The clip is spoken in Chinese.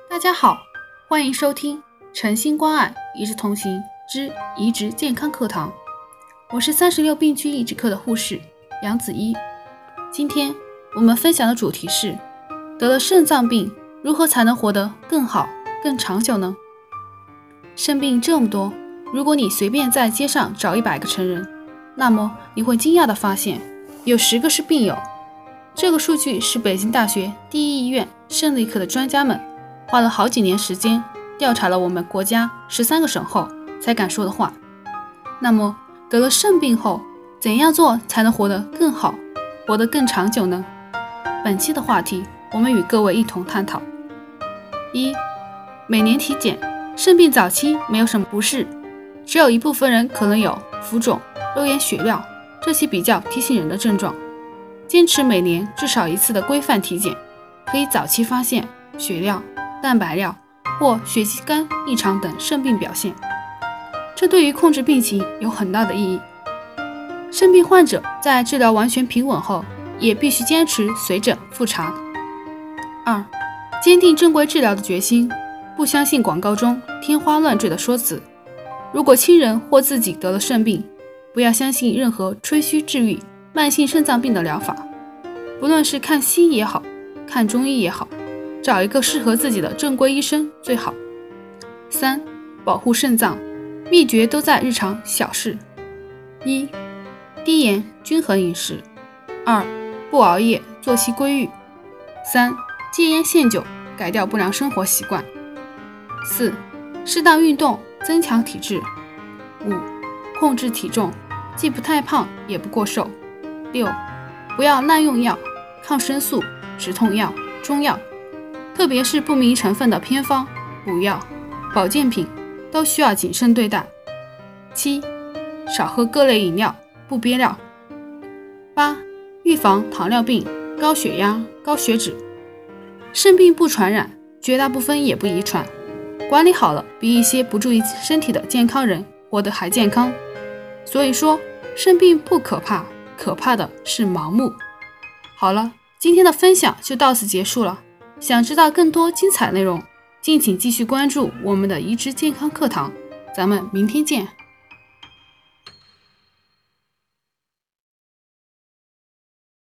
大家好，欢迎收听诚心关爱一直同行之移植健康课堂。我是36病区移植科的护士杨子怡。今天我们分享的主题是得了肾脏病如何才能活得更好更长久呢？肾病这么多，如果你随便在街上找100个成人，那么你会惊讶地发现有10个是病友。这个数据是北京大学第一医院肾内科的专家们花了好几年时间调查了我们国家13个省后才敢说的话。那么得了肾病后，怎样做才能活得更好，活得更长久呢？本期的话题，我们与各位一同探讨。1. 每年体检，肾病早期没有什么不适，只有一部分人可能有浮肿、肉眼血尿这些比较提醒人的症状。坚持每年至少1次的规范体检，可以早期发现血尿、蛋白尿或血肌酐异常等肾病表现，这对于控制病情有很大的意义。肾病患者在治疗完全平稳后，也必须坚持随诊复查。2. 坚定正规治疗的决心，不相信广告中天花乱坠的说辞。如果亲人或自己得了肾病，不要相信任何吹嘘治愈慢性肾脏病的疗法，不论是看西医也好，看中医也好，找一个适合自己的正规医生最好。3. 保护肾脏，秘诀都在日常小事。1. 低盐均衡饮食。2. 不熬夜，作息规律。3. 戒烟限酒，改掉不良生活习惯。4. 适当运动，增强体质。5. 控制体重，既不太胖也不过瘦。6. 不要滥用药，抗生素、止痛药、中药，特别是不明成分的偏方、补药、保健品都需要谨慎对待。7. 少喝各类饮料，不憋尿。8. 预防糖尿病、高血压、高血脂。肾病不传染，绝大部分也不遗传，管理好了，比一些不注意身体的健康人活得还健康。所以说，肾病不可怕，可怕的是盲目。好了，今天的分享就到此结束了。想知道更多精彩内容，敬请继续关注我们的移植健康课堂。咱们明天见。